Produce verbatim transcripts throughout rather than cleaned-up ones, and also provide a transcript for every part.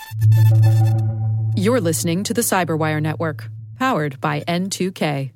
You're listening to the Cyberwire Network, powered by N two K.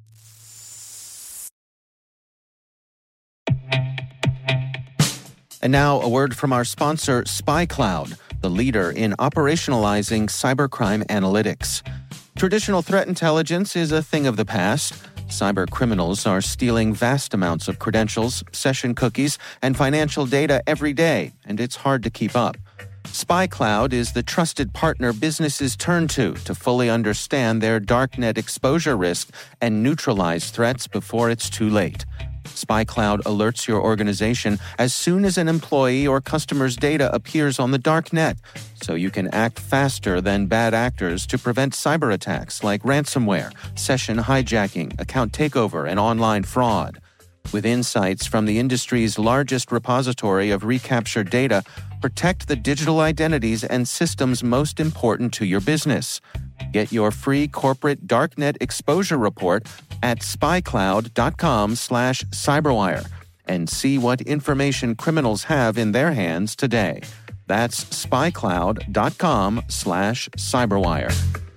And now a word from our sponsor, SpyCloud, the leader in operationalizing cybercrime analytics. Traditional threat intelligence is a thing of the past. Cyber criminals are stealing vast amounts of credentials, session cookies, and financial data every day, and it's hard to keep up. SpyCloud is the trusted partner businesses turn to to fully understand their darknet exposure risk and neutralize threats before it's too late. SpyCloud alerts your organization as soon as an employee or customer's data appears on the darknet, so you can act faster than bad actors to prevent cyber attacks like ransomware, session hijacking, account takeover, and online fraud. With insights from the industry's largest repository of recaptured data, protect the digital identities and systems most important to your business. Get your free corporate darknet exposure report at spycloud.com slash cyberwire and see what information criminals have in their hands today. That's spycloud.com slash cyberwire.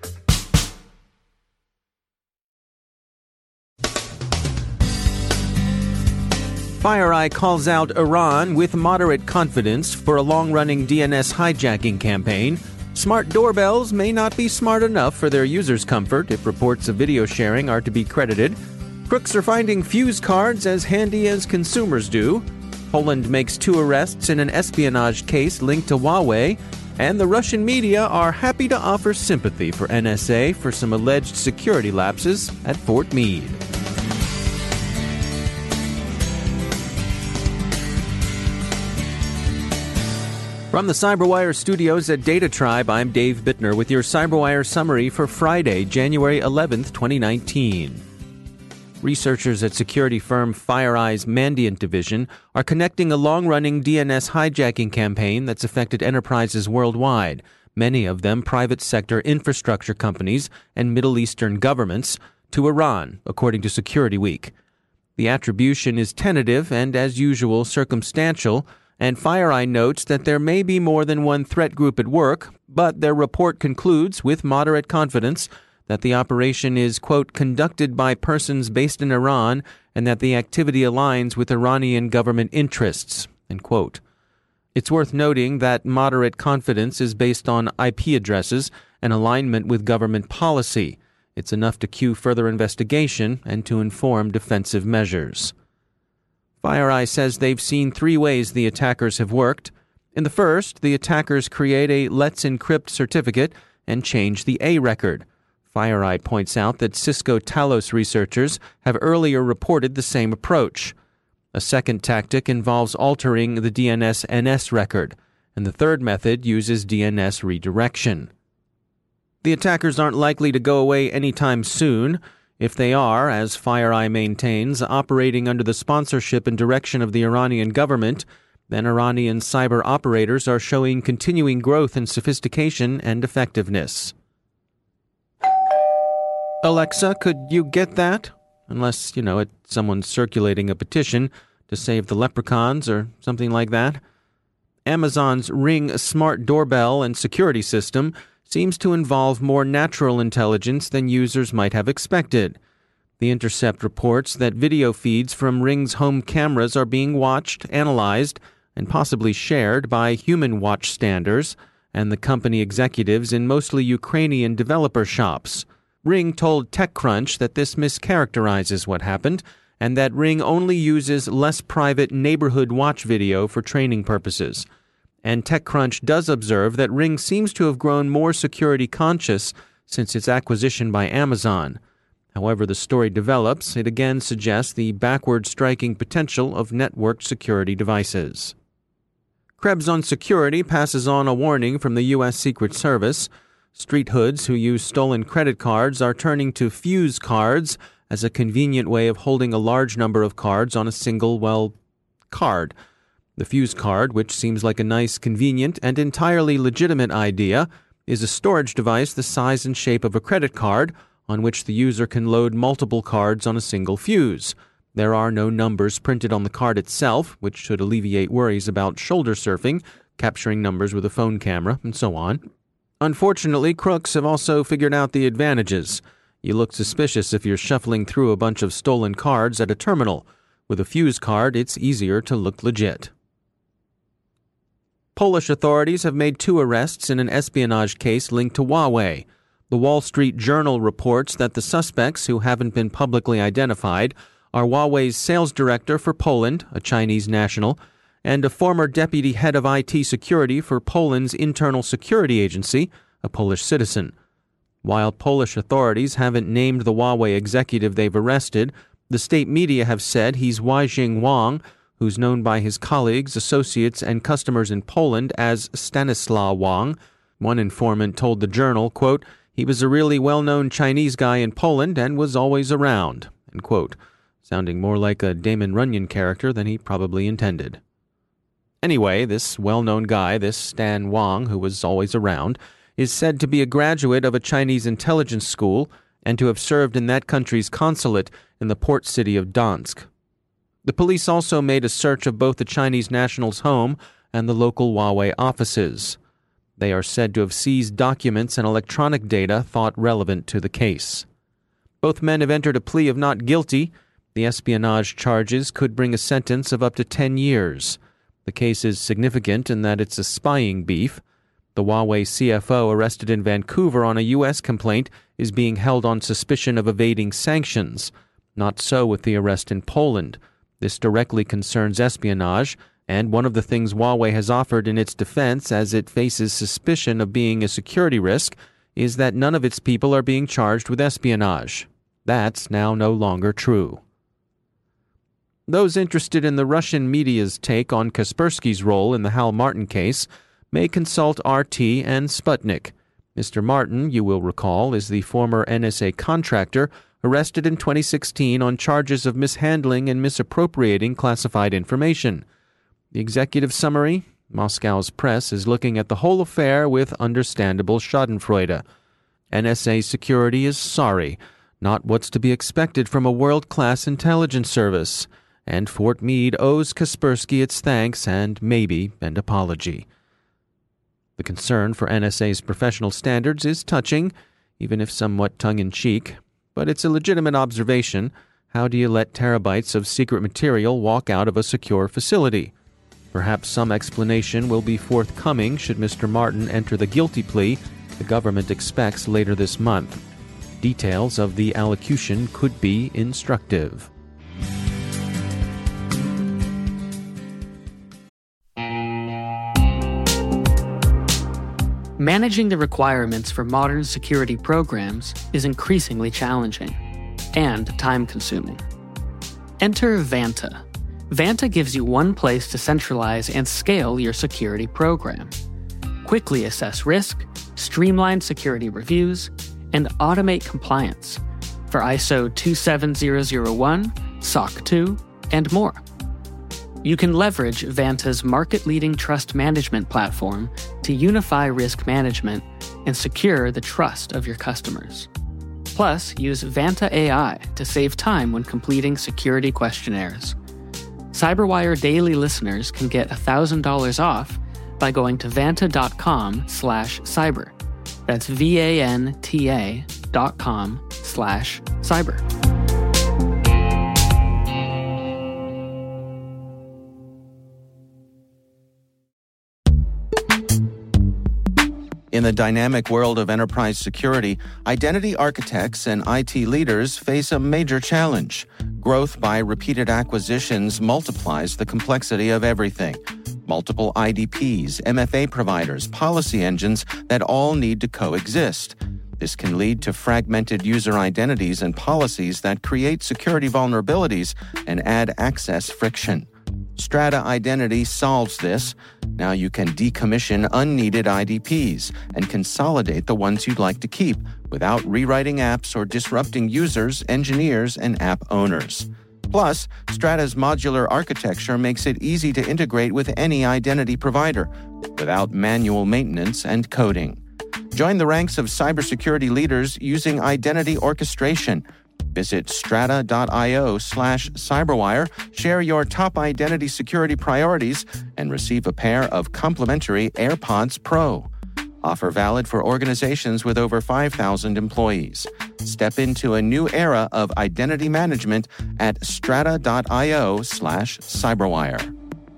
FireEye calls out Iran with moderate confidence for a long-running D N S hijacking campaign. Smart doorbells may not be smart enough for their users' comfort if reports of video sharing are to be credited. Crooks are finding fuse cards as handy as consumers do. Poland makes two arrests in an espionage case linked to Huawei. And the Russian media are happy to offer sympathy for N S A for some alleged security lapses at Fort Meade. From the Cyberwire studios at Data Tribe, I'm Dave Bittner with your Cyberwire summary for Friday, January eleventh, twenty nineteen. Researchers at security firm FireEye's Mandiant division are connecting a long-running D N S hijacking campaign that's affected enterprises worldwide, many of them private sector infrastructure companies and Middle Eastern governments, to Iran, according to Security Week. The attribution is tentative and, as usual, circumstantial, and FireEye notes that there may be more than one threat group at work, but their report concludes with moderate confidence that the operation is, quote, conducted by persons based in Iran and that the activity aligns with Iranian government interests, end quote. It's worth noting that moderate confidence is based on I P addresses and alignment with government policy. It's enough to cue further investigation and to inform defensive measures. FireEye says they've seen three ways the attackers have worked. In the first, the attackers create a Let's Encrypt certificate and change the A record. FireEye points out that Cisco Talos researchers have earlier reported the same approach. A second tactic involves altering the D N S N S record, and the third method uses D N S redirection. The attackers aren't likely to go away anytime soon. If they are, as FireEye maintains, operating under the sponsorship and direction of the Iranian government, then Iranian cyber operators are showing continuing growth in sophistication and effectiveness. Alexa, could you get that? Unless, you know, it's someone circulating a petition to save the leprechauns or something like that. Amazon's Ring smart doorbell and security system seems to involve more natural intelligence than users might have expected. The Intercept reports that video feeds from Ring's home cameras are being watched, analyzed, and possibly shared by human watchstanders and the company executives in mostly Ukrainian developer shops. Ring told TechCrunch that this mischaracterizes what happened and that Ring only uses less private neighborhood watch video for training purposes. And TechCrunch does observe that Ring seems to have grown more security conscious since its acquisition by Amazon. However the story develops, it again suggests the backward-striking potential of networked security devices. Krebs on Security passes on a warning from the U S Secret Service. Street hoods who use stolen credit cards are turning to fuse cards as a convenient way of holding a large number of cards on a single, well, card. The fuse card, which seems like a nice, convenient, and entirely legitimate idea, is a storage device the size and shape of a credit card on which the user can load multiple cards on a single fuse. There are no numbers printed on the card itself, which should alleviate worries about shoulder surfing, capturing numbers with a phone camera, and so on. Unfortunately, crooks have also figured out the advantages. You look suspicious if you're shuffling through a bunch of stolen cards at a terminal. With a Fuse card, it's easier to look legit. Polish authorities have made two arrests in an espionage case linked to Huawei. The Wall Street Journal reports that the suspects, who haven't been publicly identified, are Huawei's sales director for Poland, a Chinese national, and a former deputy head of I T security for Poland's Internal Security Agency, a Polish citizen. While Polish authorities haven't named the Huawei executive they've arrested, the state media have said he's Weijing Wang, who's known by his colleagues, associates, and customers in Poland as Stanislaw Wang. One informant told the Journal, quote, "He was a really well-known Chinese guy in Poland and was always around," end quote, sounding more like a Damon Runyon character than he probably intended. Anyway, this well-known guy, this Stan Wang, who was always around, is said to be a graduate of a Chinese intelligence school and to have served in that country's consulate in the port city of Dansk. The police also made a search of both the Chinese national's home and the local Huawei offices. They are said to have seized documents and electronic data thought relevant to the case. Both men have entered a plea of not guilty. The espionage charges could bring a sentence of up to ten years. The case is significant in that it's a spying beef. The Huawei C F O arrested in Vancouver on a U S complaint is being held on suspicion of evading sanctions. Not so with the arrest in Poland. This directly concerns espionage, and one of the things Huawei has offered in its defense as it faces suspicion of being a security risk is that none of its people are being charged with espionage. That's now no longer true. Those interested in the Russian media's take on Kaspersky's role in the Hal Martin case may consult R T and Sputnik. Mister Martin, you will recall, is the former N S A contractor arrested in twenty sixteen on charges of mishandling and misappropriating classified information. The executive summary: Moscow's press is looking at the whole affair with understandable schadenfreude. N S A security is sorry, not what's to be expected from a world-class intelligence service, and Fort Meade owes Kaspersky its thanks and maybe an apology. The concern for N S A's professional standards is touching, even if somewhat tongue-in-cheek, but it's a legitimate observation. How do you let terabytes of secret material walk out of a secure facility? Perhaps some explanation will be forthcoming should Mister Martin enter the guilty plea the government expects later this month. Details of the allocution could be instructive. Managing the requirements for modern security programs is increasingly challenging and time-consuming. Enter Vanta. Vanta gives you one place to centralize and scale your security program. Quickly assess risk, streamline security reviews, and automate compliance for I S O two seven zero zero one, S O C two, and more. You can leverage Vanta's market-leading trust management platform to unify risk management and secure the trust of your customers. Plus, use Vanta A I to save time when completing security questionnaires. CyberWire Daily listeners can get one thousand dollars off by going to vanta.com slash cyber. That's V-A-N-T-A dot com slash cyber. In the dynamic world of enterprise security, identity architects and I T leaders face a major challenge. Growth by repeated acquisitions multiplies the complexity of everything. Multiple I D Ps, M F A providers, policy engines that all need to coexist. This can lead to fragmented user identities and policies that create security vulnerabilities and add access friction. Strata Identity solves this. Now you can decommission unneeded I D Ps and consolidate the ones you'd like to keep without rewriting apps or disrupting users, engineers, and app owners. Plus, Strata's modular architecture makes it easy to integrate with any identity provider without manual maintenance and coding. Join the ranks of cybersecurity leaders using identity orchestration. Visit strata.io slash cyberwire, share your top identity security priorities, and receive a pair of complimentary AirPods Pro. Offer valid for organizations with over five thousand employees. Step into a new era of identity management at strata.io slash cyberwire.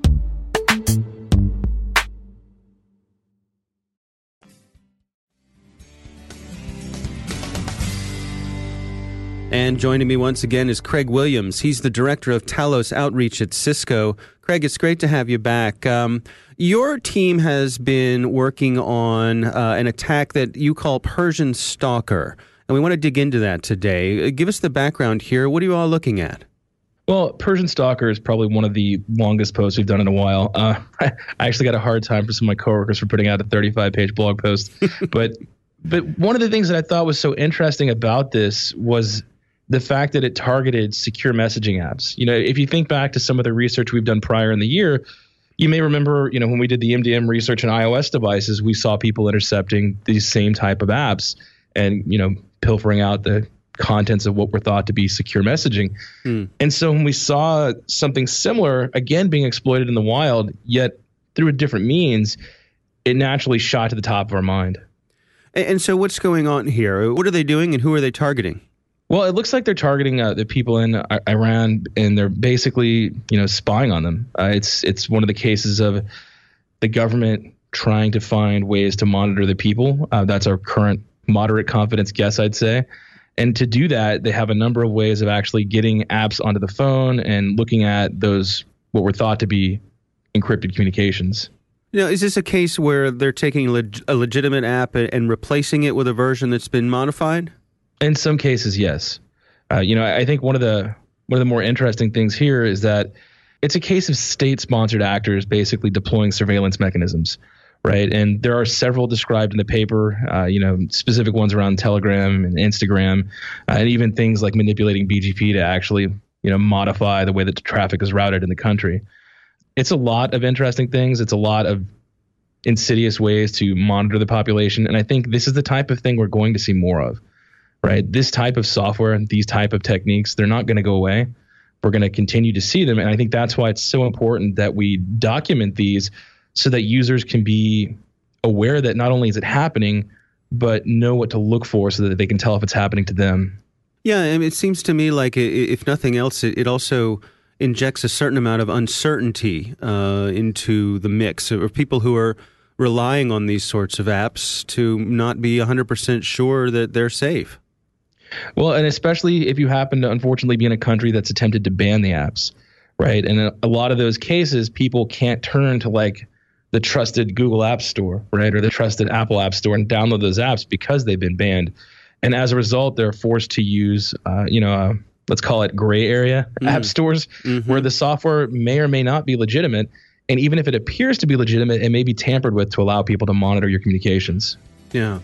And joining me once again is Craig Williams. He's the director of Talos Outreach at Cisco. Craig, it's great to have you back. Um, your team has been working on uh, an attack that you call Persian Stalker, and we want to dig into that today. Give us the background here. What are you all looking at? Well, Persian Stalker is probably one of the longest posts we've done in a while. Uh, I actually got a hard time for some of my coworkers for putting out a thirty-five page blog post. but but one of the things that I thought was so interesting about this was the fact that it targeted secure messaging apps. You know, if you think back to some of the research we've done prior in the year, you may remember, you know, when we did the M D M research on iOS devices, we saw people intercepting these same type of apps and, you know, pilfering out the contents of what were thought to be secure messaging. Mm. And so when we saw something similar, again, being exploited in the wild, yet through a different means, it naturally shot to the top of our mind. And, and so what's going on here? What are they doing and who are they targeting? Well, it looks like they're targeting uh, the people in uh, Iran, and they're basically, you know, spying on them. Uh, it's it's one of the cases of the government trying to find ways to monitor the people. Uh, that's our current moderate confidence guess, I'd say. And to do that, they have a number of ways of actually getting apps onto the phone and looking at those what were thought to be encrypted communications. Now, is this a case where they're taking leg- a legitimate app and replacing it with a version that's been modified? In some cases, yes. Uh, you know, I think one of the one of the more interesting things here is that it's a case of state-sponsored actors basically deploying surveillance mechanisms, right? And there are several described in the paper, uh, you know, specific ones around Telegram and Instagram, uh, and even things like manipulating B G P to actually, you know, modify the way that the traffic is routed in the country. It's a lot of interesting things. It's a lot of insidious ways to monitor the population, and I think this is the type of thing we're going to see more of. Right, this type of software and these type of techniques, they're not going to go away. We're going to continue to see them. And I think that's why it's so important that we document these so that users can be aware that not only is it happening, but know what to look for so that they can tell if it's happening to them. Yeah, I mean, it seems to me like if nothing else, it also injects a certain amount of uncertainty uh, into the mix of people who are relying on these sorts of apps to not be one hundred percent sure that they're safe. Well, and especially if you happen to unfortunately be in a country that's attempted to ban the apps, right? And in a lot of those cases, people can't turn to like the trusted Google App Store, right, or the trusted Apple App Store and download those apps because they've been banned. And as a result, they're forced to use, uh, you know, uh, let's call it gray area mm. app stores mm-hmm. where the software may or may not be legitimate. And even if it appears to be legitimate, it may be tampered with to allow people to monitor your communications. Yeah.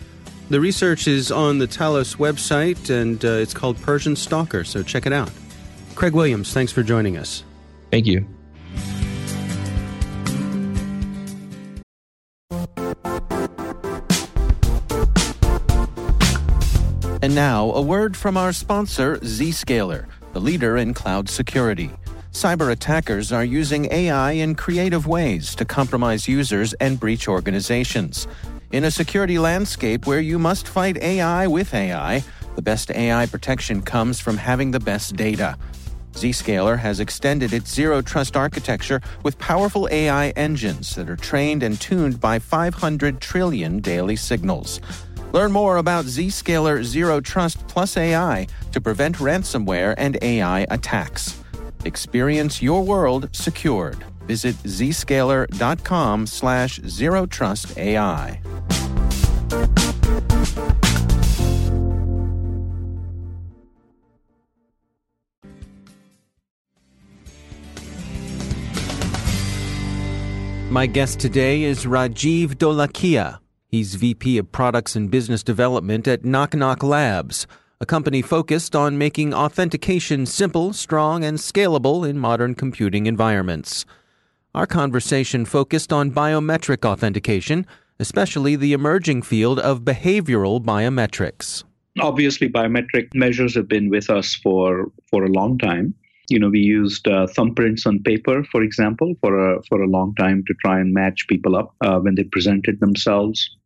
The research is on the Talos website, and uh, it's called Persian Stalker, so check it out. Craig Williams, thanks for joining us. Thank you. And now, a word from our sponsor, Zscaler, the leader in cloud security. Cyber attackers are using A I in creative ways to compromise users and breach organizations. In a security landscape where you must fight A I with A I, the best A I protection comes from having the best data. Zscaler has extended its zero-trust architecture with powerful A I engines that are trained and tuned by five hundred trillion daily signals. Learn more about Zscaler Zero Trust Plus A I to prevent ransomware and A I attacks. Experience your world secured. Visit zscaler.com slash zero trust AI. My guest today is Rajiv Dholakia. He's V P of Products and Business Development at Knock Knock Labs, a company focused on making authentication simple, strong, and scalable in modern computing environments. Our conversation focused on biometric authentication, especially the emerging field of behavioral biometrics. Obviously, biometric measures have been with us for, for a long time. You know, we used uh, thumbprints on paper, for example, for a, for a long time to try and match people up uh, when they presented themselves.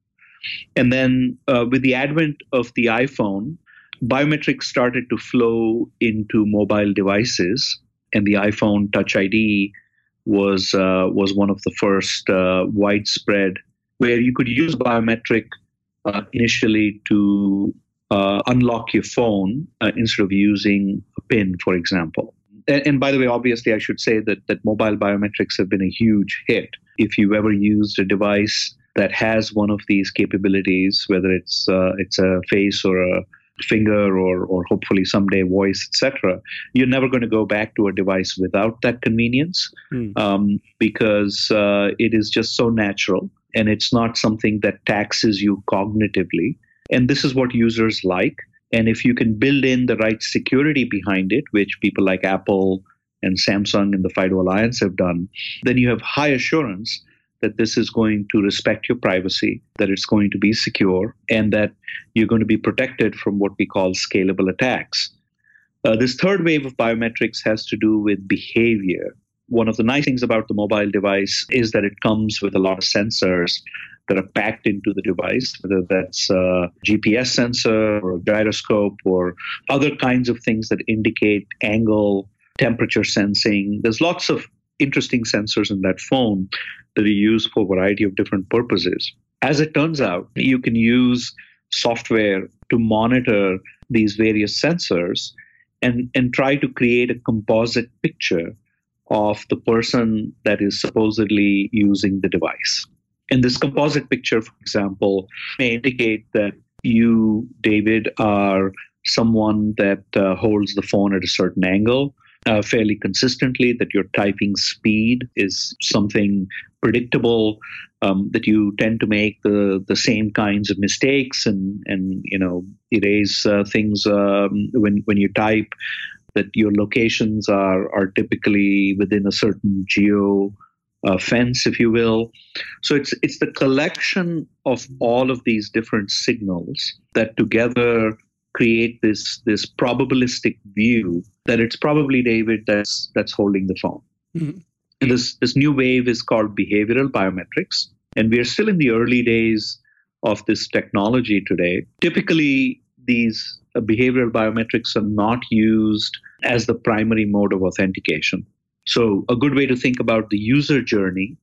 And then uh, with the advent of the iPhone, biometrics started to flow into mobile devices, and the iPhone Touch I D was uh, was one of the first uh, widespread where you could use biometric uh, initially to uh, unlock your phone uh, instead of using a PIN, for example. And, and by the way, obviously, I should say that that mobile biometrics have been a huge hit. If you've ever used a device that has one of these capabilities, whether it's uh, it's a face or a finger or or hopefully someday voice, et cetera, you're never going to go back to a device without that convenience mm. um, because uh, it is just so natural and it's not something that taxes you cognitively. And this is what users like. And if you can build in the right security behind it, which people like Apple and Samsung and the FIDO Alliance have done, then you have high assurance that this is going to respect your privacy, that it's going to be secure, and that you're going to be protected from what we call scalable attacks. Uh, this third wave of biometrics has to do with behavior. One of the nice things about the mobile device is that it comes with a lot of sensors that are packed into the device, whether that's a G P S sensor or a gyroscope or other kinds of things that indicate angle, temperature sensing. There's lots of interesting sensors in that phone that are used for a variety of different purposes. As it turns out, you can use software to monitor these various sensors and, and try to create a composite picture of the person that is supposedly using the device. And this composite picture, for example, may indicate that you, David, are someone that uh, holds the phone at a certain angle uh, fairly consistently, that your typing speed is something predictable, um, that you tend to make the, the same kinds of mistakes and, and you know, erase uh, things um, when, when you type, that your locations are, are typically within a certain geo Uh, fence, if you will. So it's it's the collection of all of these different signals that together create this this probabilistic view that it's probably David that's that's holding the phone. Mm-hmm. And this this new wave is called behavioral biometrics, and we are still in the early days of this technology today. Typically, these uh, behavioral biometrics are not used as the primary mode of authentication. So a good way to think about the user journey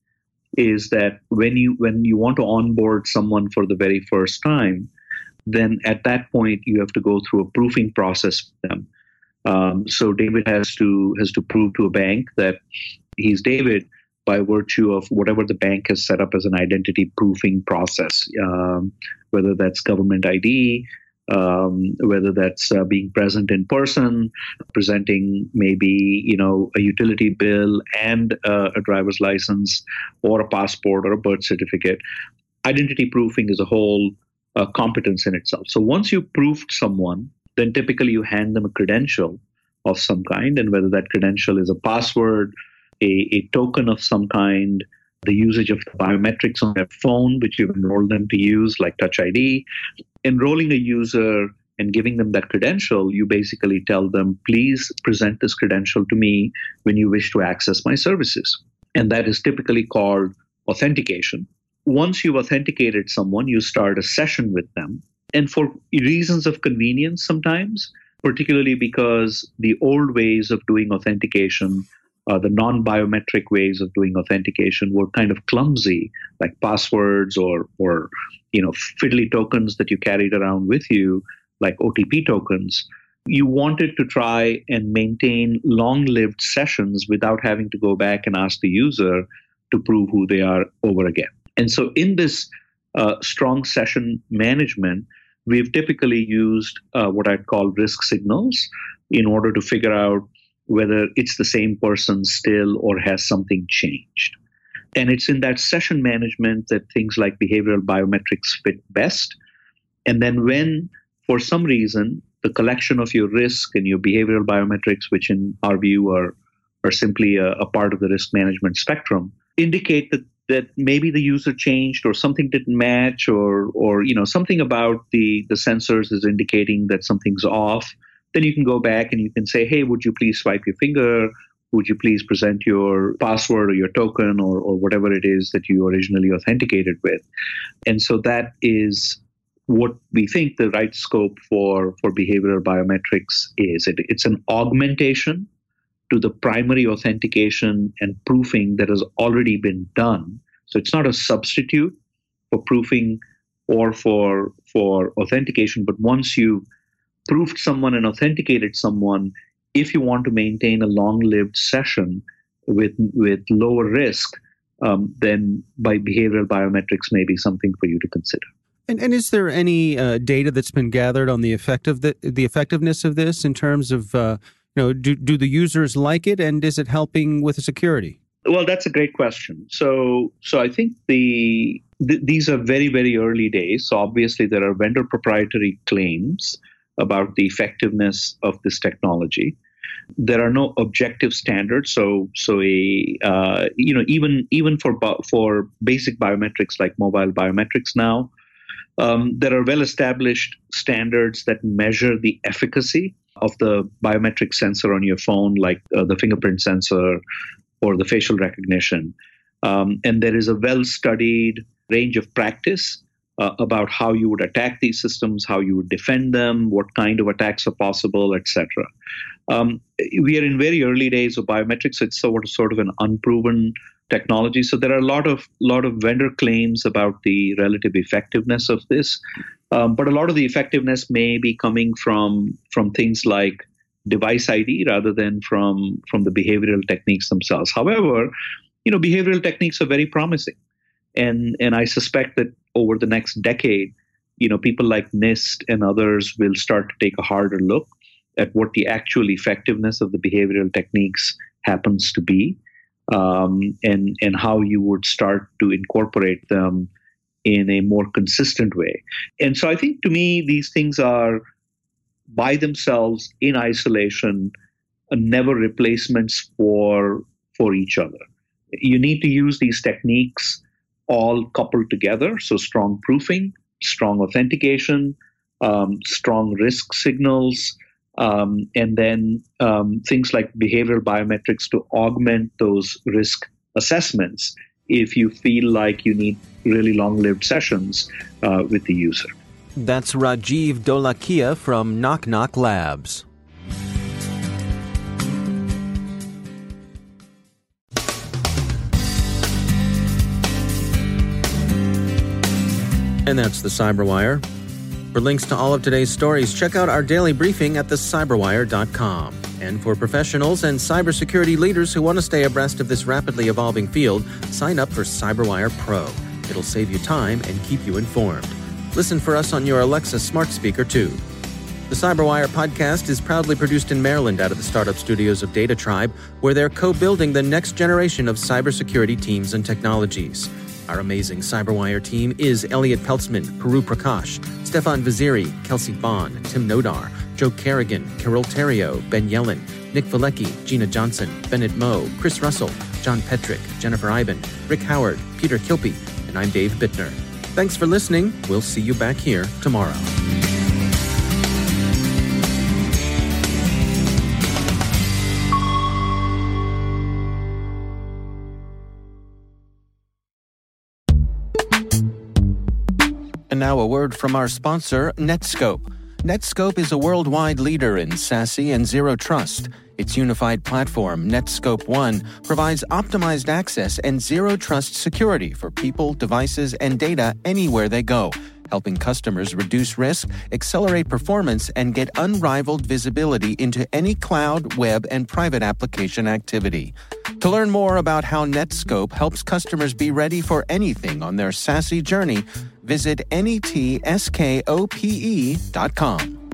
is that when you when you want to onboard someone for the very first time, then at that point you have to go through a proofing process with them. Um, so David has to has to prove to a bank that he's David by virtue of whatever the bank has set up as an identity proofing process, um, whether that's government I D, Um, whether that's uh, being present in person, presenting maybe, you know, a utility bill and uh, a driver's license or a passport or a birth certificate. Identity proofing is a whole uh, competence in itself. So once you've proofed someone, then typically you hand them a credential of some kind, and whether that credential is a password, a, a token of some kind, the usage of the biometrics on their phone, which you've enrolled them to use, like Touch I D. Enrolling a user and giving them that credential, you basically tell them, please present this credential to me when you wish to access my services. And that is typically called authentication. Once you've authenticated someone, you start a session with them. And for reasons of convenience sometimes, particularly because the old ways of doing authentication, uh, the non-biometric ways of doing authentication were kind of clumsy, like passwords or or you know, fiddly tokens that you carried around with you, like O T P tokens. You wanted to try and maintain long-lived sessions without having to go back and ask the user to prove who they are over again. And so in this uh, strong session management, we've typically used uh, what I'd call risk signals in order to figure out whether it's the same person still or has something changed. And it's in that session management that things like behavioral biometrics fit best. And then when, for some reason, the collection of your risk and your behavioral biometrics, which in our view are, are simply a, a part of the risk management spectrum, indicate that, that maybe the user changed or something didn't match or, or you know, something about the, the sensors is indicating that something's off, then you can go back and you can say, hey, would you please swipe your finger would you please present your password or your token or, or whatever it is that you originally authenticated with? And so that is what we think the right scope for, for behavioral biometrics is. It, it's an augmentation to the primary authentication and proofing that has already been done. So it's not a substitute for proofing or for, for authentication, but once you've proofed someone and authenticated someone, if you want to maintain a long-lived session with with lower risk, um, then by behavioral biometrics may be something for you to consider. And, and is there any uh, data that's been gathered on the effective the, the effectiveness of this in terms of uh, you know do do the users like it, and is it helping with the security? Well, that's a great question. So so I think the th- these are very very early days. So obviously there are vendor proprietary claims about the effectiveness of this technology. There are no objective standards, so so a uh, you know even even for for basic biometrics like mobile biometrics now, um, there are well-established standards that measure the efficacy of the biometric sensor on your phone, like uh, the fingerprint sensor or the facial recognition, um, and there is a well-studied range of practice Uh, about how you would attack these systems, how you would defend them, what kind of attacks are possible, et cetera. Um, we are in very early days of biometrics. It's sort of, sort of an unproven technology. So there are a lot of lot of vendor claims about the relative effectiveness of this, um, but a lot of the effectiveness may be coming from from things like device I D rather than from from the behavioral techniques themselves. However, you know, behavioral techniques are very promising. And and I suspect that over the next decade, you know, people like NIST and others will start to take a harder look at what the actual effectiveness of the behavioral techniques happens to be, um, and and how you would start to incorporate them in a more consistent way. And so I think to me, these things are by themselves in isolation, uh, never replacements for for each other. You need to use these techniques all coupled together. So strong proofing, strong authentication, um, strong risk signals, um, and then um, things like behavioral biometrics to augment those risk assessments if you feel like you need really long-lived sessions uh, with the user. That's Rajiv Dholakia from Knock Knock Labs. And that's the Cyberwire. For links to all of today's stories, check out our daily briefing at the cyberwire dot com. And for professionals and cybersecurity leaders who want to stay abreast of this rapidly evolving field, sign up for Cyberwire Pro. It'll save you time and keep you informed. Listen for us on your Alexa smart speaker, too. The Cyberwire podcast is proudly produced in Maryland out of the startup studios of Data Tribe, where they're co-building the next generation of cybersecurity teams and technologies. Our amazing Cyberwire team is Elliot Peltzman, Puru Prakash, Stefan Vaziri, Kelsey Bond, Tim Nodar, Joe Kerrigan, Carol Terrio, Ben Yellen, Nick Valecki, Gina Johnson, Bennett Moe, Chris Russell, John Petrick, Jennifer Iben, Rick Howard, Peter Kilpie, and I'm Dave Bittner. Thanks for listening. We'll see you back here tomorrow. And now a word from our sponsor, Netskope. Netskope is a worldwide leader in SASE and Zero Trust. Its unified platform, Netskope One, provides optimized access and Zero Trust security for people, devices, and data anywhere they go, helping customers reduce risk, accelerate performance, and get unrivaled visibility into any cloud, web, and private application activity. To learn more about how Netskope helps customers be ready for anything on their SASE journey, visit netskope dot com.